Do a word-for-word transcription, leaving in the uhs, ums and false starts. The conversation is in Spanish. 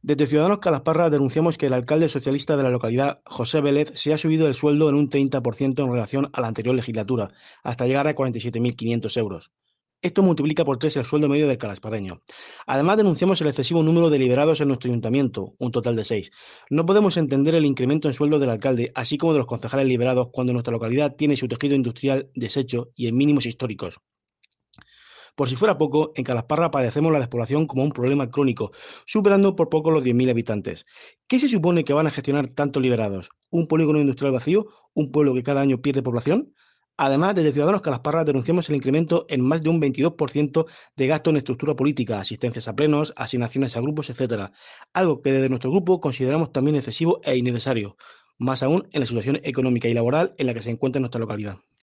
Desde Ciudadanos Calasparra denunciamos que el alcalde socialista de la localidad, José Vélez, se ha subido el sueldo en un treinta por ciento en relación a la anterior legislatura, hasta llegar a cuarenta y siete mil quinientos euros. Esto multiplica por tres el sueldo medio del calasparreño. Además, denunciamos el excesivo número de liberados en nuestro ayuntamiento, un total de seis. No podemos entender el incremento en sueldo del alcalde, así como de los concejales liberados, cuando nuestra localidad tiene su tejido industrial deshecho y en mínimos históricos. Por si fuera poco, en Calasparra padecemos la despoblación como un problema crónico, superando por poco los diez mil habitantes. ¿Qué se supone que van a gestionar tantos liberados? ¿Un polígono industrial vacío? ¿Un pueblo que cada año pierde población? Además, desde Ciudadanos Calasparra denunciamos el incremento en más de un veintidós por ciento de gasto en estructura política, asistencias a plenos, asignaciones a grupos, etcétera. Algo que desde nuestro grupo consideramos también excesivo e innecesario, más aún en la situación económica y laboral en la que se encuentra nuestra localidad.